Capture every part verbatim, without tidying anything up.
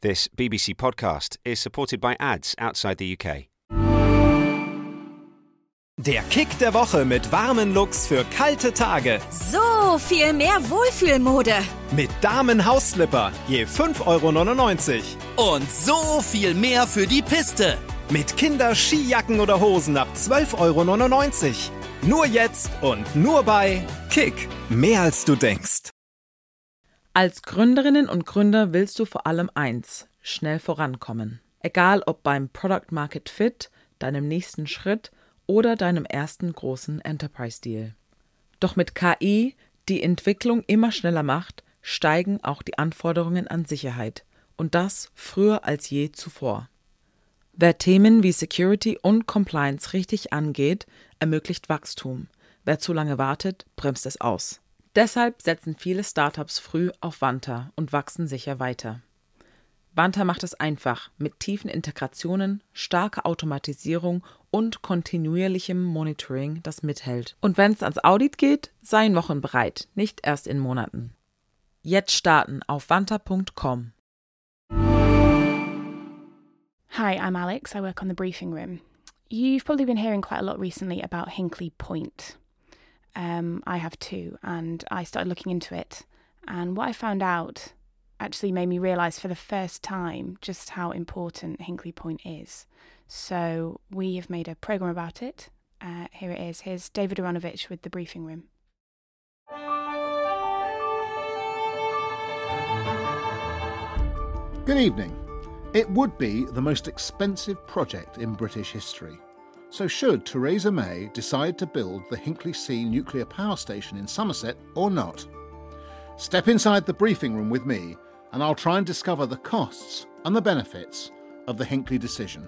This B B C podcast is supported by ads outside the U K. Der Kick der Woche mit warmen Looks für kalte Tage. So viel mehr Wohlfühlmode. Mit Damen-Hausslipper je fünf Euro neunundneunzig. Und so viel mehr für die Piste. Mit Kinder-Skijacken oder Hosen ab zwölf Euro neunundneunzig. Nur jetzt und nur bei Kick. Mehr als du denkst. Als Gründerinnen und Gründer willst du vor allem eins: schnell vorankommen. Egal ob beim Product Market Fit, deinem nächsten Schritt oder deinem ersten großen Enterprise-Deal. Doch mit K I, die Entwicklung immer schneller macht, steigen auch die Anforderungen an Sicherheit. Und das früher als je zuvor. Wer Themen wie Security und Compliance richtig angeht, ermöglicht Wachstum. Wer zu lange wartet, bremst es aus. Deshalb setzen viele Startups früh auf Vanta und wachsen sicher weiter. Vanta macht es einfach mit tiefen Integrationen, starker Automatisierung und kontinuierlichem Monitoring, das mithält. Und wenn es ans Audit geht, seien Wochen bereit, nicht erst in Monaten. Jetzt starten auf vanta Punkt com. Hi, I'm Alex. I work on the briefing room. You've probably been hearing quite a lot recently about Hinkley Point. Um, I have too, and I started looking into it. And what I found out actually made me realise for the first time just how important Hinkley Point is. So we have made a programme about it. Uh, here it is. Here's David Aronovich with the briefing room. Good evening. It would be the most expensive project in British history. So should Theresa May decide to build the Hinkley C nuclear power station in Somerset or not? Step inside the briefing room with me and I'll try and discover the costs and the benefits of the Hinkley decision.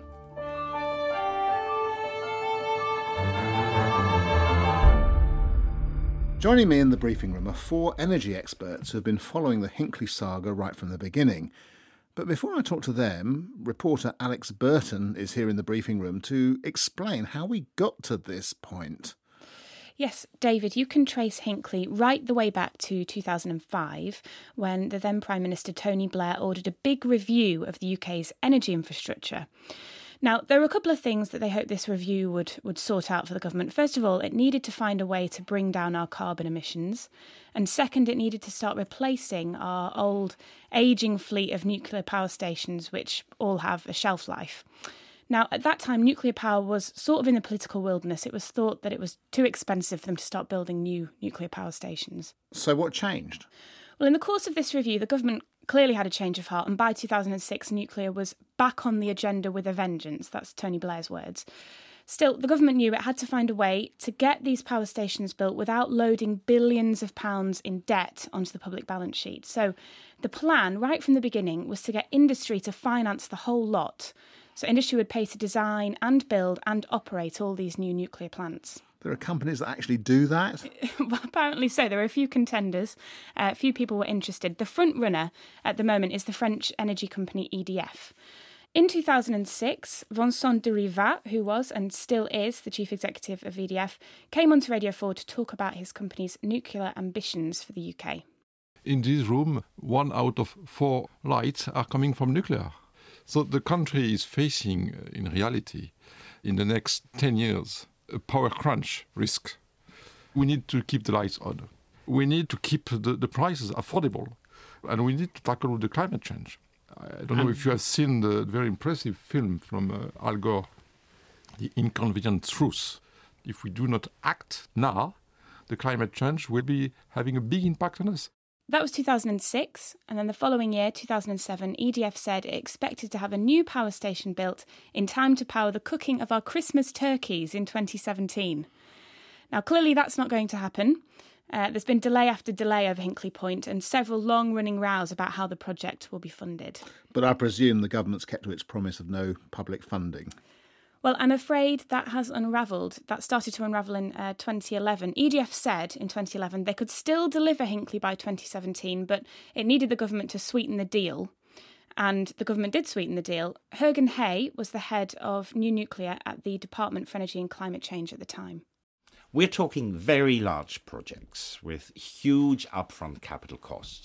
Joining me in the briefing room are four energy experts who have been following the Hinkley saga right from the beginning. But before I talk to them, reporter Alex Burton is here in the briefing room to explain how we got to this point. Yes, David, you can trace Hinkley right the way back to two thousand five, when the then Prime Minister Tony Blair ordered a big review of the U K's energy infrastructure. Now, there were a couple of things that they hoped this review would, would sort out for the government. First of all, it needed to find a way to bring down our carbon emissions. And second, it needed to start replacing our old, ageing fleet of nuclear power stations, which all have a shelf life. Now, at that time, nuclear power was sort of in the political wilderness. It was thought that it was too expensive for them to start building new nuclear power stations. So what changed? Well, in the course of this review, the government clearly had a change of heart, and by two thousand six, nuclear was back on the agenda with a vengeance. That's Tony Blair's words. Still, the government knew it had to find a way to get these power stations built without loading billions of pounds in debt onto the public balance sheet. So the plan, right from the beginning, was to get industry to finance the whole lot. So industry would pay to design and build and operate all these new nuclear plants. There are companies that actually do that? Well, apparently so. There are a few contenders. Uh, a few people were interested. The front runner at the moment is the French energy company E D F. In two thousand six, Vincent de Rivat, who was and still is the chief executive of E D F, came onto Radio four to talk about his company's nuclear ambitions for the U K. In this room, one out of four lights are coming from nuclear. So the country is facing, in reality, in the next ten years, a power crunch risk. We need to keep the lights on. We need to keep the, the prices affordable. And we need to tackle the climate change. I don't know if you have seen the very impressive film from uh, Al Gore, The Inconvenient Truth. If we do not act now, the climate change will be having a big impact on us. That was two thousand six, and then the following year, two thousand seven, E D F said it expected to have a new power station built in time to power the cooking of our Christmas turkeys in twenty seventeen. Now, clearly that's not going to happen. Uh, there's been delay after delay over Hinkley Point and several long-running rows about how the project will be funded. But I presume the government's kept to its promise of no public funding. Well, I'm afraid that has unravelled. That started to unravel in uh, twenty eleven. E D F said in twenty eleven they could still deliver Hinkley by twenty seventeen, but it needed the government to sweeten the deal. And the government did sweeten the deal. Hergen Hay was the head of new nuclear at the Department for Energy and Climate Change at the time. We're talking very large projects with huge upfront capital costs.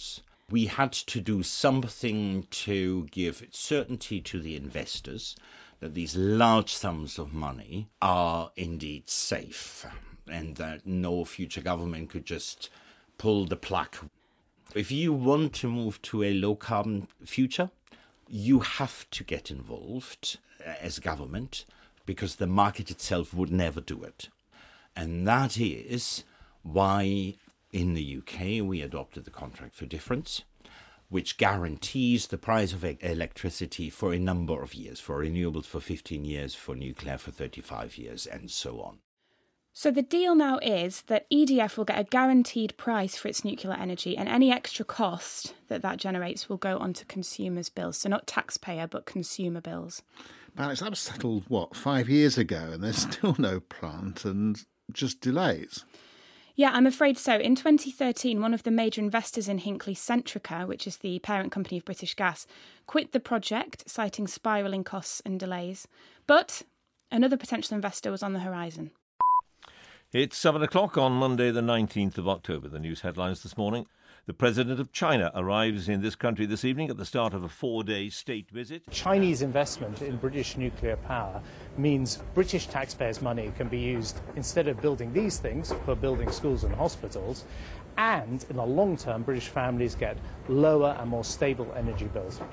We had to do something to give certainty to the investors that these large sums of money are indeed safe and that no future government could just pull the plug. If you want to move to a low-carbon future, you have to get involved as a government because the market itself would never do it. And that is why in the U K we adopted the Contract for Difference, which guarantees the price of electricity for a number of years, for renewables for fifteen years, for nuclear for thirty-five years, and so on. So the deal now is that E D F will get a guaranteed price for its nuclear energy, and any extra cost that that generates will go onto consumers' bills. So not taxpayer, but consumer bills. Alex, that was settled, what, five years ago, and there's still no plant and just delays. Yeah, I'm afraid so. In twenty thirteen, one of the major investors in Hinkley, Centrica, which is the parent company of British Gas, quit the project, citing spiralling costs and delays. But another potential investor was on the horizon. It's seven o'clock on Monday, the nineteenth of October. The news headlines this morning. The President of China arrives in this country this evening at the start of a four-day state visit. Chinese investment in British nuclear power means British taxpayers' money can be used, instead of building these things, for building schools and hospitals. And in the long term, British families get lower and more stable energy bills.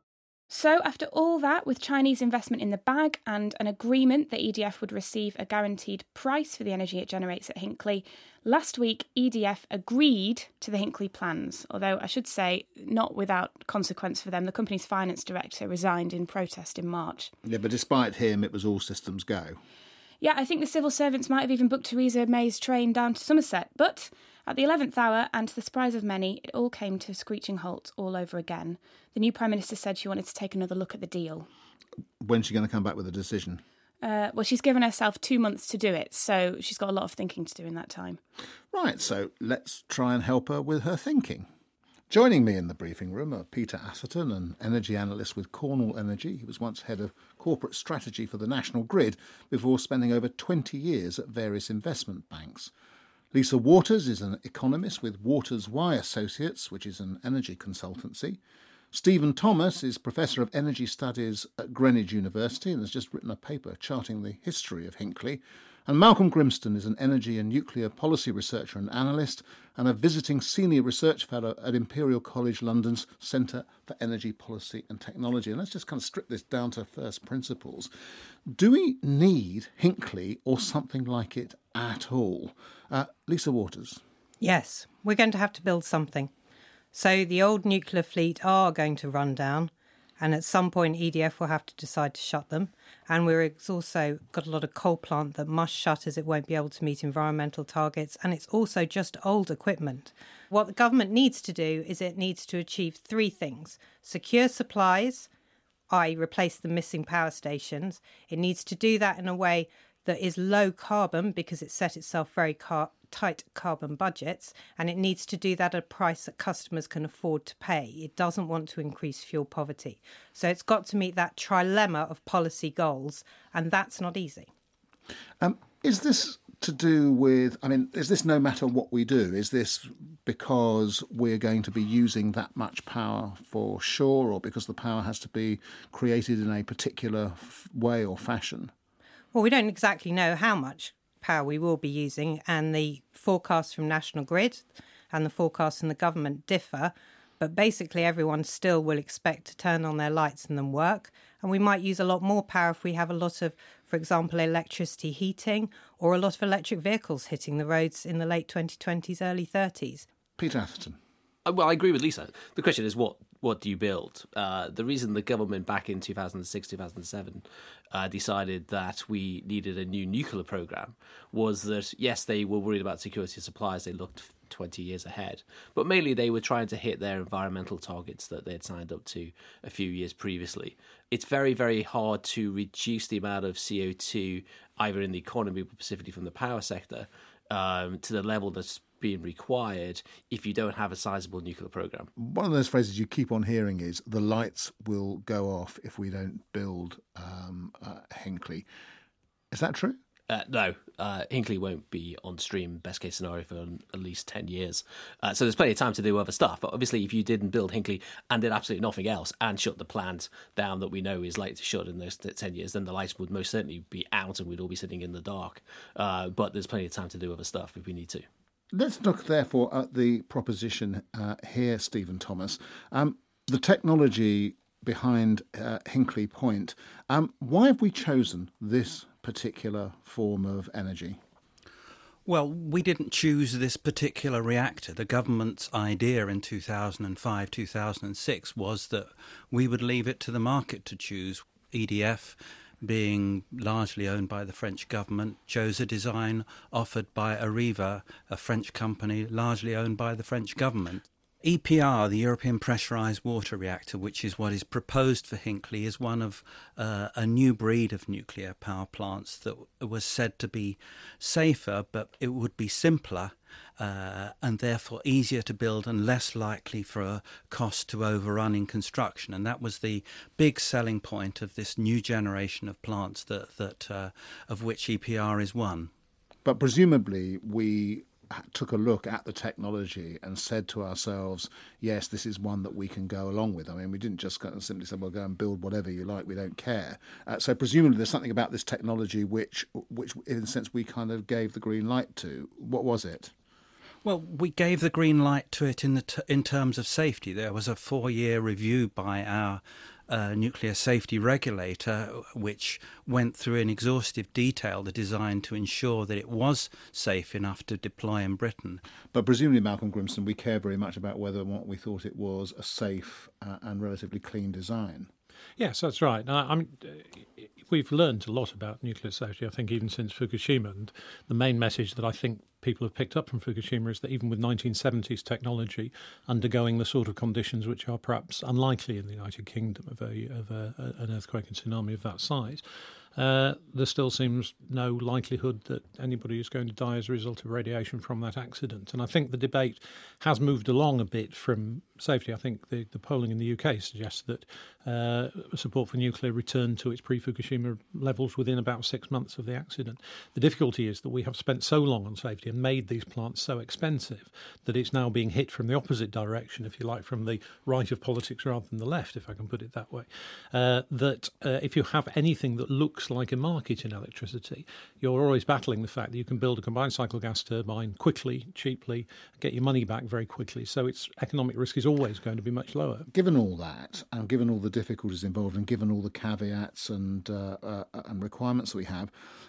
So after all that, with Chinese investment in the bag and an agreement that E D F would receive a guaranteed price for the energy it generates at Hinkley, last week E D F agreed to the Hinkley plans, although I should say not without consequence for them. The company's finance director resigned in protest in March. Yeah, but despite him, it was all systems go. Yeah, I think the civil servants might have even booked Theresa May's train down to Somerset, but at the eleventh hour, and to the surprise of many, it all came to a screeching halt all over again. The new Prime Minister said she wanted to take another look at the deal. When's she going to come back with a decision? Uh, well, she's given herself two months to do it, so she's got a lot of thinking to do in that time. Right, so let's try and help her with her thinking. Joining me in the briefing room are Peter Atherton, an energy analyst with Cornwall Energy. He was once head of corporate strategy for the National Grid before spending over twenty years at various investment banks. Lisa Waters is an economist with Waters Y Associates, which is an energy consultancy. Stephen Thomas is Professor of Energy Studies at Greenwich University and has just written a paper charting the history of Hinkley. And Malcolm Grimston is an energy and nuclear policy researcher and analyst and a visiting senior research fellow at Imperial College London's Centre for Energy Policy and Technology. And let's just kind of strip this down to first principles. Do we need Hinkley or something like it at all? Uh, Lisa Waters. Yes, we're going to have to build something. So the old nuclear fleet are going to run down, and at some point E D F will have to decide to shut them. And we've also got a lot of coal plant that must shut as it won't be able to meet environmental targets, and it's also just old equipment. What the government needs to do is it needs to achieve three things: secure supplies, that is replace the missing power stations. It needs to do that in a way that is low carbon because it set itself very car- tight carbon budgets, and it needs to do that at a price that customers can afford to pay. It doesn't want to increase fuel poverty. So it's got to meet that trilemma of policy goals, and that's not easy. Um, is this to do with, I mean, is this no matter what we do? Is this because we're going to be using that much power for sure, or because the power has to be created in a particular f- way or fashion? Well, we don't exactly know how much power we will be using, and the forecasts from National Grid and the forecasts from the government differ, but basically everyone still will expect to turn on their lights and then work, and we might use a lot more power if we have a lot of, for example, electricity heating or a lot of electric vehicles hitting the roads in the late twenty twenties, early thirties. Peter Atherton. Well, I agree with Lisa. The question is, what what do you build? Uh, the reason the government back in two thousand six, two thousand seven uh, decided that we needed a new nuclear programme was that, yes, they were worried about security of supplies. They looked twenty years ahead. But mainly they were trying to hit their environmental targets that they had signed up to a few years previously. It's very, very hard to reduce the amount of C O two, either in the economy, but specifically from the power sector, um, to the level that's being required if you don't have a sizable nuclear programme. One of those phrases you keep on hearing is the lights will go off if we don't build um, uh, Hinkley. Is that true? Uh, no, uh, Hinkley won't be on stream, best case scenario, for at least ten years. Uh, so there's plenty of time to do other stuff. But obviously, if you didn't build Hinkley and did absolutely nothing else and shut the plant down that we know is likely to shut in those ten years, then the lights would most certainly be out and we'd all be sitting in the dark. Uh, but there's plenty of time to do other stuff if we need to. Let's look, therefore, at the proposition uh, here, Stephen Thomas. Um, the technology behind uh, Hinkley Point. Um, why have we chosen this particular form of energy? Well, we didn't choose this particular reactor. The government's idea in two thousand five, two thousand six was that we would leave it to the market to choose. E D F, being largely owned by the French government, chose a design offered by Areva, a French company largely owned by the French government. E P R, the European Pressurised Water Reactor, which is what is proposed for Hinkley, is one of uh, a new breed of nuclear power plants that was said to be safer, but it would be simpler uh, and therefore easier to build and less likely for a cost to overrun in construction. And that was the big selling point of this new generation of plants, that, that uh, of which E P R is one. But presumably we took a look at the technology and said to ourselves, yes, this is one that we can go along with. I mean, we didn't just simply say, well, go and build whatever you like, we don't care. Uh, so presumably there's something about this technology which, which in a sense, we kind of gave the green light to. What was it? Well, we gave the green light to it in the t- in terms of safety. There was a four-year review by our Uh, nuclear safety regulator, which went through in exhaustive detail the design to ensure that it was safe enough to deploy in Britain. But presumably, Malcolm Grimston, we care very much about whether or not we thought it was a safe uh, and relatively clean design. Yes, that's right. I, I mean, we've learned a lot about nuclear safety, I think, even since Fukushima. And the main message that I think people have picked up from Fukushima is that even with nineteen seventies technology undergoing the sort of conditions which are perhaps unlikely in the United Kingdom of, a, of a, an earthquake and tsunami of that size, uh, there still seems no likelihood that anybody is going to die as a result of radiation from that accident. And I think the debate has moved along a bit from safety. I think the, the polling in the U K suggests that uh, support for nuclear returned to its pre-Fukushima levels within about six months of the accident. The difficulty is that we have spent so long on safety and made these plants so expensive that it's now being hit from the opposite direction, if you like, from the right of politics rather than the left, if I can put it that way, uh, that uh, if you have anything that looks like a market in electricity, you're always battling the fact that you can build a combined cycle gas turbine quickly, cheaply, get your money back very quickly. So its economic risk is always going to be much lower. Given all that, and given all the difficulties involved, and given all the caveats and uh, uh, and requirements that we have,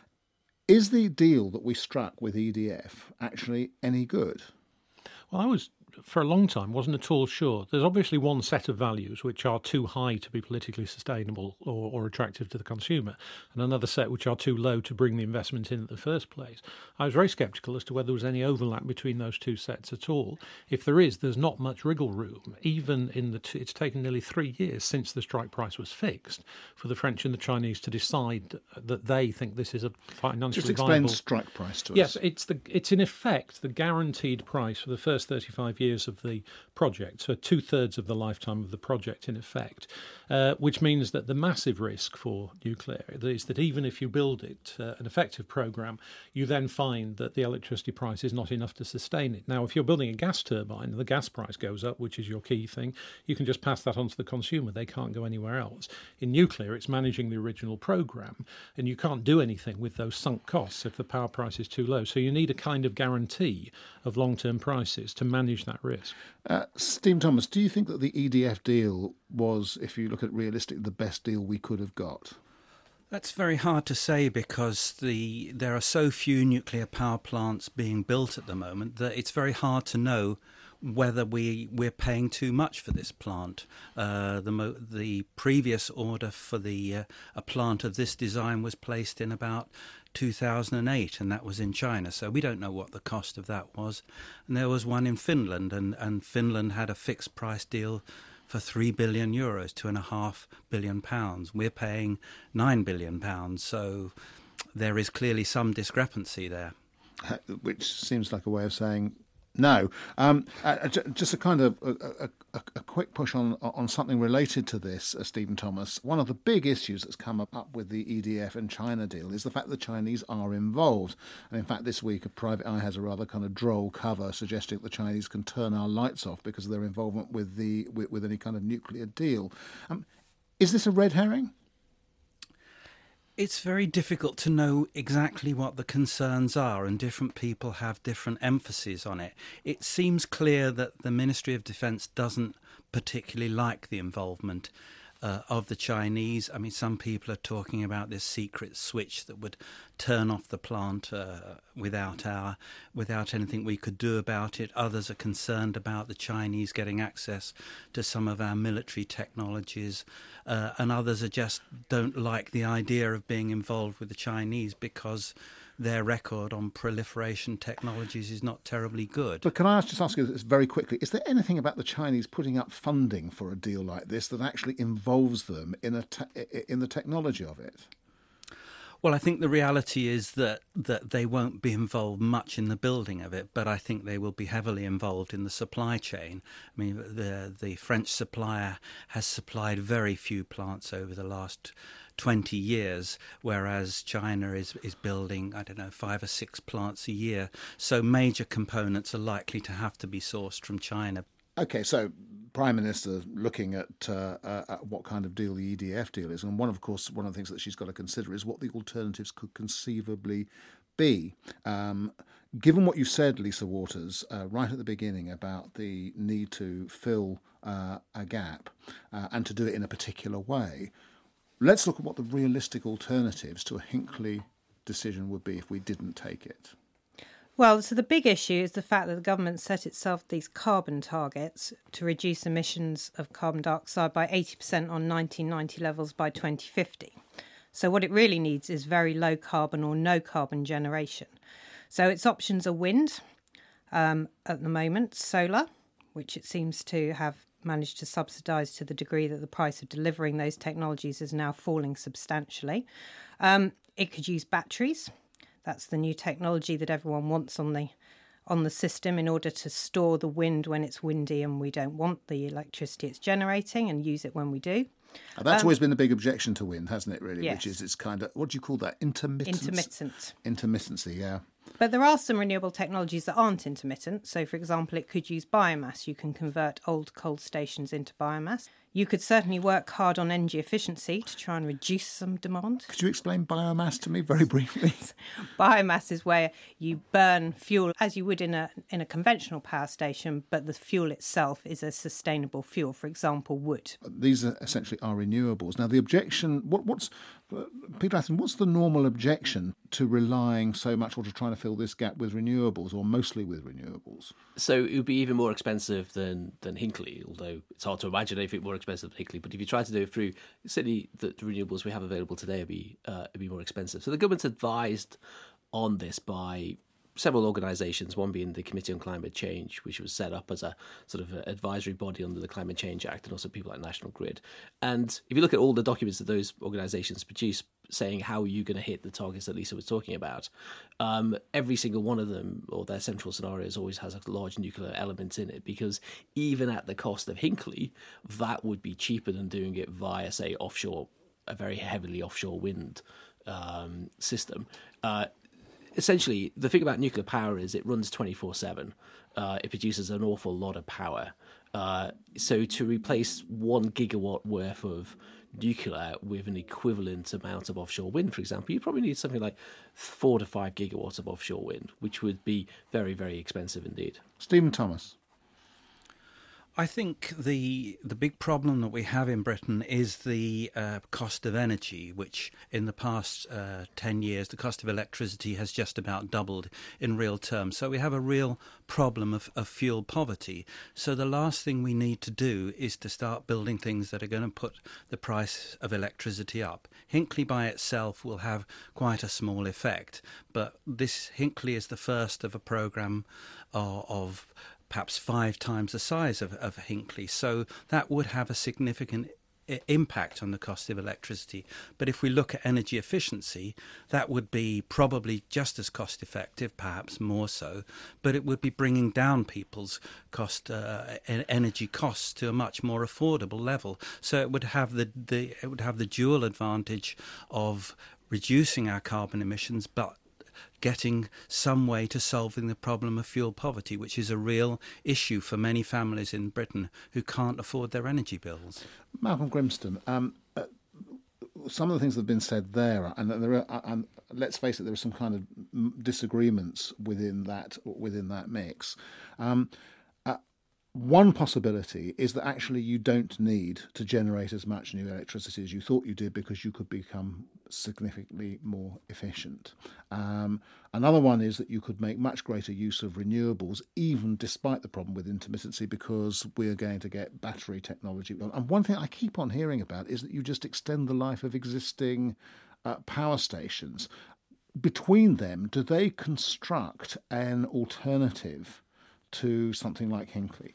is the deal that we struck with E D F actually any good? Well, I was, for a long time, wasn't at all sure. There's obviously one set of values which are too high to be politically sustainable or, or attractive to the consumer, and another set which are too low to bring the investment in at the first place. I was very sceptical as to whether there was any overlap between those two sets at all. If there is, there's not much wriggle room. Even in the, t- it's taken nearly three years since the strike price was fixed for the French and the Chinese to decide that they think this is a financially Just explain viable strike price to us. Yes, it's the it's in effect the guaranteed price for the first thirty-five years of the project, so two-thirds of the lifetime of the project in effect, uh, which means that the massive risk for nuclear is that even if you build it, uh, an effective programme, you then find that the electricity price is not enough to sustain it. Now, if you're building a gas turbine and the gas price goes up, which is your key thing, you can just pass that on to the consumer. They can't go anywhere else. In nuclear, it's managing the original programme, and you can't do anything with those sunk costs if the power price is too low. So you need a kind of guarantee of long-term prices to manage that risk. Uh, Stephen Thomas, do you think that the E D F deal was, if you look at it realistically, the best deal we could have got? That's very hard to say because the there are so few nuclear power plants being built at the moment that it's very hard to know whether we, we're paying too much for this plant. Uh, the mo- the previous order for the uh, a plant of this design was placed in about two thousand eight, and that was in China, so we don't know what the cost of that was. And there was one in Finland, and, and Finland had a fixed price deal for three billion euros, two and a half billion pounds. We're paying nine billion pounds, so there is clearly some discrepancy there. Which seems like a way of saying No. Um, uh, just a kind of a, a, a, a quick push on on something related to this, uh, Stephen Thomas. One of the big issues that's come up, up with the E D F and China deal is the fact that the Chinese are involved. And in fact, this week, a Private Eye has a rather kind of droll cover suggesting that the Chinese can turn our lights off because of their involvement with the with, with any kind of nuclear deal. Um, is this a red herring? It's very difficult to know exactly what the concerns are, and different people have different emphases on it. It seems clear that the Ministry of Defence doesn't particularly like the involvement uh, of the Chinese. I mean, some people are talking about this secret switch that would turn off the plant uh, without our, without anything we could do about it. Others are concerned about the Chinese getting access to some of our military technologies, uh, and others are just don't like the idea of being involved with the Chinese because their record on proliferation technologies is not terribly good. But can I just ask you this very quickly? Is there anything about the Chinese putting up funding for a deal like this that actually involves them in a te- in the technology of it? Well, I think the reality is that, that they won't be involved much in the building of it, but I think they will be heavily involved in the supply chain. I mean, the the French supplier has supplied very few plants over the last twenty years, whereas China is, is building, I don't know, five or six plants a year. So major components are likely to have to be sourced from China. OK, so Prime Minister looking at, uh, uh, at what kind of deal the E D F deal is, and one, of course, one of the things that she's got to consider is what the alternatives could conceivably be. Um, given what you said, Lisa Waters, uh, right at the beginning about the need to fill uh, a gap uh, and to do it in a particular way, let's look at what the realistic alternatives to a Hinckley decision would be if we didn't take it. Well, so the big issue is the fact that the government set itself these carbon targets to reduce emissions of carbon dioxide by eighty percent on nineteen ninety levels by twenty fifty. So what it really needs is very low carbon or no carbon generation. So its options are wind um, at the moment, solar, which it seems to have managed to subsidise to the degree that the price of delivering those technologies is now falling substantially. Um, it could use batteries. That's the new technology that everyone wants on the on the system in order to store the wind when it's windy and we don't want the electricity it's generating, and use it when we do. Now, that's Um, always been a big objection to wind, hasn't it, really? Yes. Which is it's kind of, what do you call that? Intermittent? Intermittent. Intermittency, yeah. But there are some renewable technologies that aren't intermittent. So, for example, it could use biomass. You can convert old coal stations into biomass. You could certainly work hard on energy efficiency to try and reduce some demand. Could you explain biomass to me very briefly? Biomass is where you burn fuel as you would in a in a conventional power station, but the fuel itself is a sustainable fuel, for example, wood. These are essentially are renewables. Now, the objection, what, what's, uh, Peter Atherton, what's the normal objection to relying so much or to trying to fill this gap with renewables, or mostly with renewables? So it would be even more expensive than, than Hinckley, although it's hard to imagine anything more expensive than Hinckley. But if you try to do it through, certainly the, the renewables we have available today would be, uh, would be more expensive. So the government's advised on this by several organisations, one being the Committee on Climate Change, which was set up as a sort of a advisory body under the Climate Change Act, and also people like National Grid. And if you look at all the documents that those organisations produce saying how are you going to hit the targets that Lisa was talking about, um, every single one of them, or their central scenarios, always has a large nuclear element in it, because even at the cost of Hinckley, that would be cheaper than doing it via, say, offshore, a very heavily offshore wind um, system. Uh, Essentially, the thing about nuclear power is it runs twenty-four seven. Uh, it produces an awful lot of power. Uh, so to replace one gigawatt worth of nuclear with an equivalent amount of offshore wind, for example, you probably need something like four to five gigawatts of offshore wind, which would be very, very expensive indeed. Stephen Thomas. I think the the big problem that we have in Britain is the uh, cost of energy, which in the past uh, ten years, the cost of electricity has just about doubled in real terms. So we have a real problem of, of fuel poverty. So the last thing we need to do is to start building things that are going to put the price of electricity up. Hinckley by itself will have quite a small effect, but this Hinckley is the first of a programme uh, of perhaps five times the size of, of Hinckley. So that would have a significant I- impact on the cost of electricity. But if we look at energy efficiency, that would be probably just as cost effective, perhaps more so, but it would be bringing down people's cost uh, energy costs to a much more affordable level. So it would have the, the it would have the dual advantage of reducing our carbon emissions, but getting some way to solving the problem of fuel poverty, which is a real issue for many families in Britain who can't afford their energy bills. Malcolm Grimston, um, uh, some of the things that have been said there, and there are, and let's face it, there are some kind of disagreements within that within that mix. Um, uh, one possibility is that actually you don't need to generate as much new electricity as you thought you did because you could become significantly more efficient. Um, another one is that you could make much greater use of renewables, even despite the problem with intermittency, because we're going to get battery technology. And one thing I keep on hearing about is that you just extend the life of existing uh, power stations. Between them, do they construct an alternative to something like Hinkley?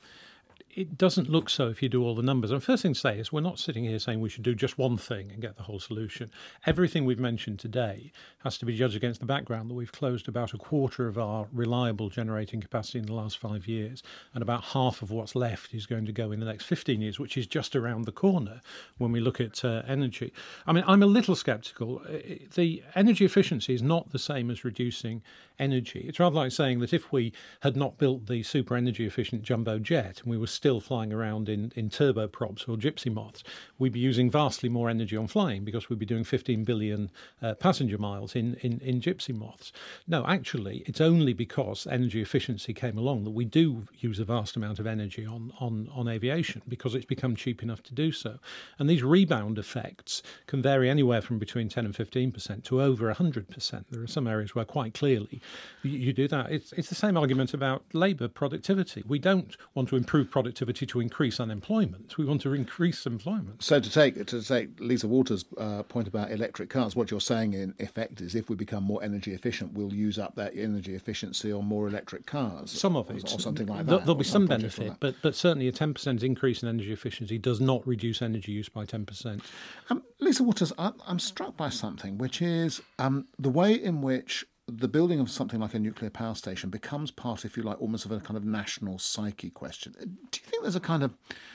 It doesn't look so if you do all the numbers. And first thing to say is we're not sitting here saying we should do just one thing and get the whole solution. Everything we've mentioned today has to be judged against the background that we've closed about a quarter of our reliable generating capacity in the last five years, and about half of what's left is going to go in the next fifteen years, which is just around the corner when we look at uh, energy. I mean, I'm a little sceptical. The energy efficiency is not the same as reducing energy. It's rather like saying that if we had not built the super energy efficient jumbo jet and we were still flying around in, in turboprops or gypsy moths, we'd be using vastly more energy on flying because we'd be doing fifteen billion uh, passenger miles in, in, in gypsy moths. No, actually, it's only because energy efficiency came along that we do use a vast amount of energy on, on, on aviation, because it's become cheap enough to do so. And these rebound effects can vary anywhere from between ten and fifteen percent to over one hundred percent. There are some areas where quite clearly you, you do that. It's, it's the same argument about labour productivity. We don't want to improve productivity to increase unemployment. We want to increase employment. So to take to take Lisa Walters' uh, point about electric cars, what you're saying in effect is if we become more energy efficient, we'll use up that energy efficiency on more electric cars. Some of or, it. or something like that. There'll, there'll be some, some benefit, but, but certainly a ten percent increase in energy efficiency does not reduce energy use by ten percent. Um, Lisa Waters, I'm, I'm struck by something, which is um, the way in which the building of something like a nuclear power station becomes part, if you like, almost of a kind of national psyche question. Do you think there's a kind of,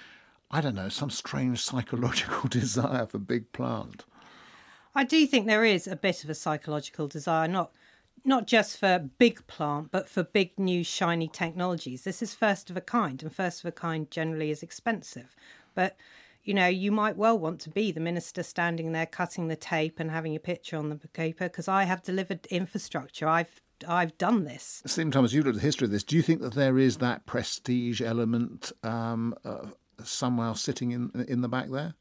I don't know, some strange psychological desire for big plant? I do think there is a bit of a psychological desire, not not just for big plant, but for big new shiny technologies. This is first of a kind, and first of a kind generally is expensive. But you know, you might well want to be the minister standing there cutting the tape and having a picture on the paper, because I have delivered infrastructure. I've I've done this. Stephen Thomas, you've looked at the history of this. Do you think that there is that prestige element um, uh, somewhere sitting in in the back there?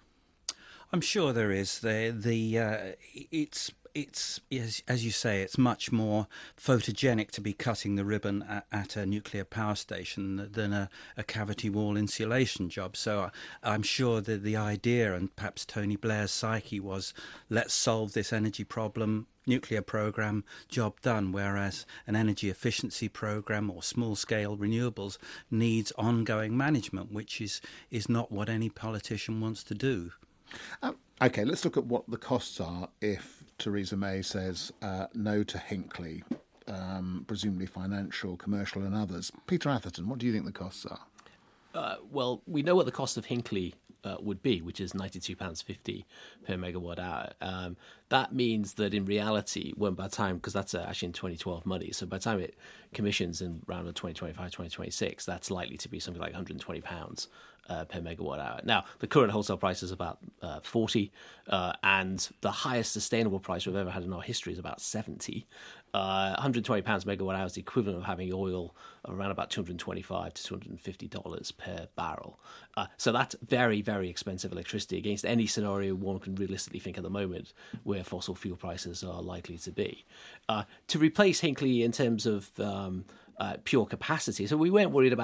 I'm sure there is. The the uh, it's. It's, as you say, it's much more photogenic to be cutting the ribbon at, at a nuclear power station than a, a cavity wall insulation job. So I'm sure that the idea, and perhaps Tony Blair's psyche, was let's solve this energy problem, nuclear programme, job done, whereas an energy efficiency programme or small-scale renewables needs ongoing management, which is, is not what any politician wants to do. Um, OK, let's look at what the costs are if Theresa May says uh, no to Hinkley, um, presumably financial, commercial and others. Peter Atherton, what do you think the costs are? Uh, well, we know what the cost of Hinkley uh, would be, which is ninety-two pounds fifty per megawatt hour. Um, that means that in reality, when by the time, because that's uh, actually in twenty twelve money, so by the time it commissions in around twenty twenty-five, twenty twenty-six, that's likely to be something like one hundred twenty pounds Uh, per megawatt hour. Now, the current wholesale price is about uh, forty, uh, and the highest sustainable price we've ever had in our history is about seventy. Uh, one hundred twenty pounds megawatt hour is the equivalent of having oil of around about two hundred twenty-five to two hundred fifty dollars per barrel. Uh, so that's very, very expensive electricity against any scenario one can realistically think at the moment where fossil fuel prices are likely to be. Uh, to replace Hinkley in terms of um, uh, pure capacity, so we weren't worried about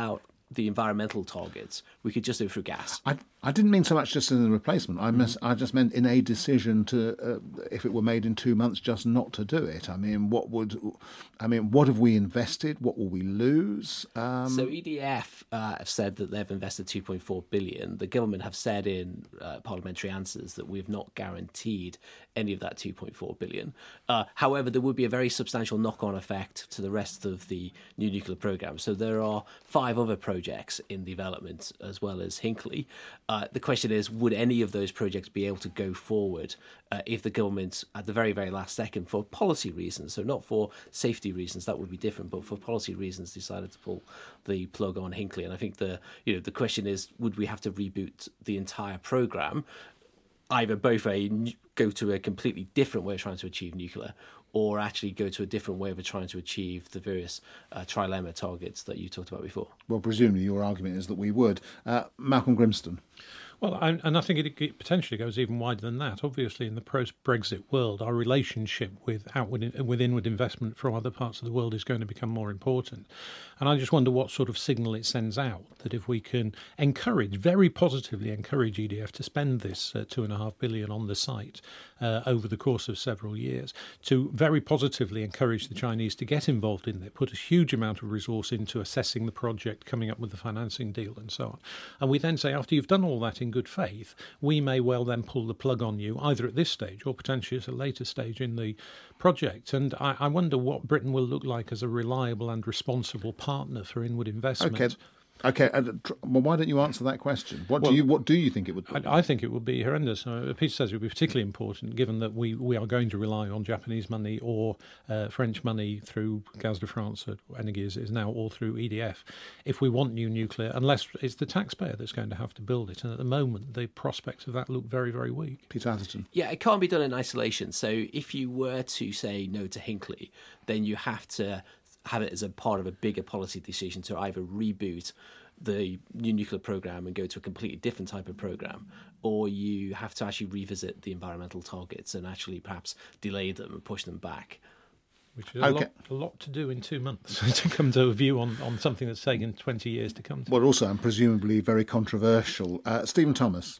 the environmental targets, we could just do it through gas. I, I didn't mean so much just in the replacement. I, mis- I just meant in a decision to, uh, if it were made in two months, just not to do it. I mean, what would, I mean, what have we invested? What will we lose? Um, so E D F uh, have said that they've invested two point four billion. The government have said in uh, parliamentary answers that we've not guaranteed any of that two point four billion. Uh, however, there would be a very substantial knock-on effect to the rest of the new nuclear programme. So there are five other projects in development as well as Hinkley. Uh, the question is, would any of those projects be able to go forward uh, if the government, at the very, very last second, for policy reasons, so not for safety reasons, that would be different, but for policy reasons, decided to pull the plug on Hinkley? And I think the you know the question is, would we have to reboot the entire programme? Either both a go to a completely different way of trying to achieve nuclear, or actually go to a different way of trying to achieve the various uh, trilemma targets that you talked about before. Well, presumably your argument is that we would. Uh, Malcolm Grimston. Well, I, and I think it, it potentially goes even wider than that. Obviously, in the post-Brexit world, our relationship with outward, with inward investment from other parts of the world is going to become more important. And I just wonder what sort of signal it sends out, that if we can encourage, very positively encourage E D F to spend this uh, two and a half billion on the site uh, over the course of several years, to very positively encourage the Chinese to get involved in it, put a huge amount of resource into assessing the project, coming up with the financing deal and so on. And we then say, after you've done all that in good faith, we may well then pull the plug on you, either at this stage or potentially at a later stage in the project. And I, I wonder what Britain will look like as a reliable and responsible partner for inward investment. Okay. Okay, uh, well, why don't you answer that question? What well, do you what do you think it would be? I, I think it would be horrendous. Uh, Peter says it would be particularly important, given that we, we are going to rely on Japanese money or uh, French money through Gaz de France, or Engie is now, or through E D F, if we want new nuclear, unless it's the taxpayer that's going to have to build it. And at the moment, the prospects of that look very, very weak. Peter Atherton. Yeah, it can't be done in isolation. So if you were to say no to Hinkley, then you have to have it as a part of a bigger policy decision to either reboot the new nuclear programme and go to a completely different type of programme, or you have to actually revisit the environmental targets and actually perhaps delay them and push them back. Which is a, okay. lot, a lot to do in two months, to come to a view on, on something that's taken twenty years to come to. Well, also, and presumably very controversial. Uh, Stephen Thomas.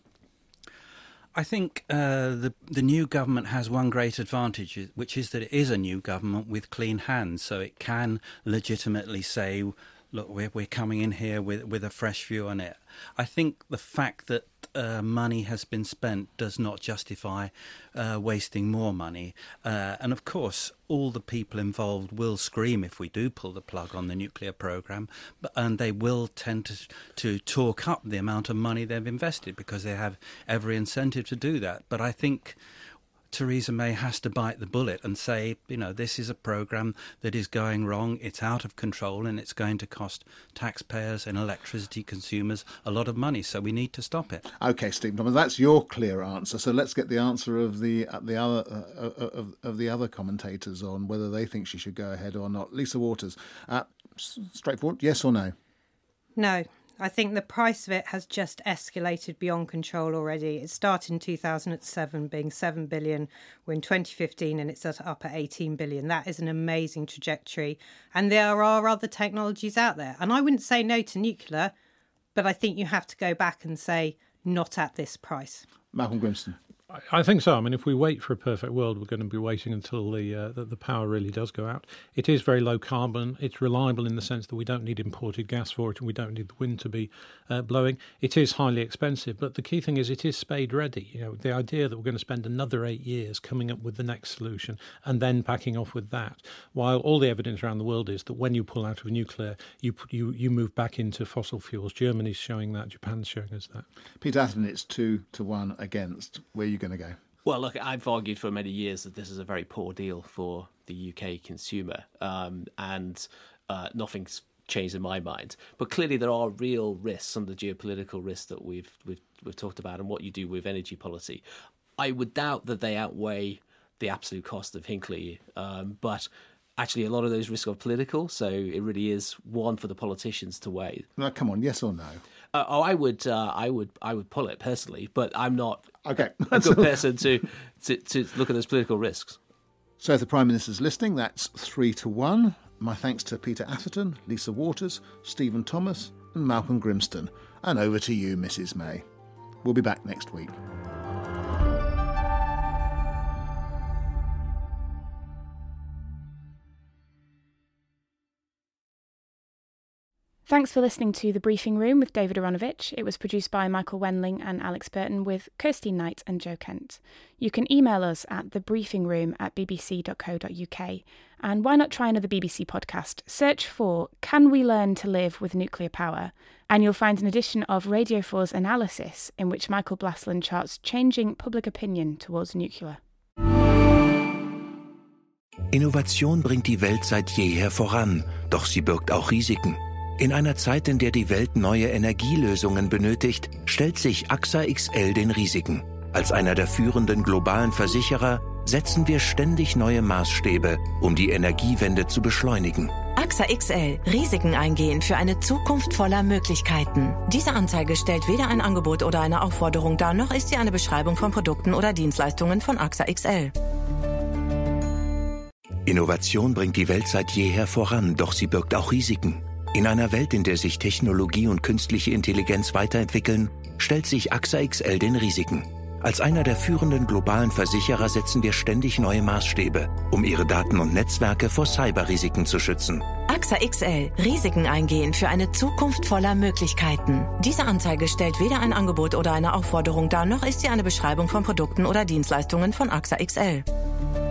I think uh, the the new government has one great advantage, which is that it is a new government with clean hands, so it can legitimately say, look, we're, we're coming in here with, with a fresh view on it. I think the fact that uh, money has been spent does not justify uh, wasting more money. Uh, and of course, all the people involved will scream if we do pull the plug on the nuclear programme, but, and they will tend to, to talk up the amount of money they've invested because they have every incentive to do that. But I think Theresa May has to bite the bullet and say, you know, this is a programme that is going wrong, it's out of control, and it's going to cost taxpayers and electricity consumers a lot of money, so we need to stop it. OK, Stephen Thomas, that's your clear answer. So let's get the answer of the uh, the other uh, of, of the other commentators on whether they think she should go ahead or not. Lisa Waters, uh, straightforward, yes or no? No. I think the price of it has just escalated beyond control already. It started in two thousand seven being seven billion. We're in twenty fifteen and it's up at eighteen billion. That is an amazing trajectory. And there are other technologies out there. And I wouldn't say no to nuclear, but I think you have to go back and say not at this price. Malcolm Grimston. I think so. I mean, if we wait for a perfect world, we're going to be waiting until the, uh, the the power really does go out. It is very low carbon. It's reliable in the sense that we don't need imported gas for it, and we don't need the wind to be uh, blowing. It is highly expensive, but the key thing is it is spade ready. You know, the idea that we're going to spend another eight years coming up with the next solution and then backing off with that, while all the evidence around the world is that when you pull out of nuclear, you you you move back into fossil fuels. Germany's showing that. Japan's showing us that. Peter Atherton, it's two to one against. Where are you going to go? Well, look, I've argued for many years that this is a very poor deal for the U K consumer, um, and uh, nothing's changed in my mind. But clearly, there are real risks, some of the geopolitical risks that we've we've we've talked about, and what you do with energy policy. I would doubt that they outweigh the absolute cost of Hinkley, um, but actually, a lot of those risks are political, so it really is one for the politicians to weigh. No, come on, yes or no? Uh, oh, I would, uh, I would, I would pull it personally, but I'm not okay. a good person to, to to look at those political risks. So, if the Prime Minister's listening, that's three to one. My thanks to Peter Atherton, Lisa Waters, Stephen Thomas, and Malcolm Grimston. And over to you, Missus May. We'll be back next week. Thanks for listening to The Briefing Room with David Aronovich. It was produced by Michael Wendling and Alex Burton with Kirsty Knight and Joe Kent. You can email us at thebriefingroom at bbc.co.uk. And why not try another B B C podcast? Search for Can We Learn to Live with Nuclear Power? And you'll find an edition of Radio four's Analysis, in which Michael Blasland charts changing public opinion towards nuclear. Innovation bringt die Welt seit jeher voran, doch sie birgt auch Risiken. In einer Zeit, in der die Welt neue Energielösungen benötigt, stellt sich A X A X L den Risiken. Als einer der führenden globalen Versicherer setzen wir ständig neue Maßstäbe, um die Energiewende zu beschleunigen. A X A X L. Risiken eingehen für eine Zukunft voller Möglichkeiten. Diese Anzeige stellt weder ein Angebot oder eine Aufforderung dar, noch ist sie eine Beschreibung von Produkten oder Dienstleistungen von A X A X L. Innovation bringt die Welt seit jeher voran, doch sie birgt auch Risiken. In einer Welt, in der sich Technologie und künstliche Intelligenz weiterentwickeln, stellt sich A X A X L den Risiken. Als einer der führenden globalen Versicherer setzen wir ständig neue Maßstäbe, um ihre Daten und Netzwerke vor Cyberrisiken zu schützen. A X A X L. Risiken eingehen für eine Zukunft voller Möglichkeiten. Diese Anzeige stellt weder ein Angebot oder eine Aufforderung dar, noch ist sie eine Beschreibung von Produkten oder Dienstleistungen von A X A X L.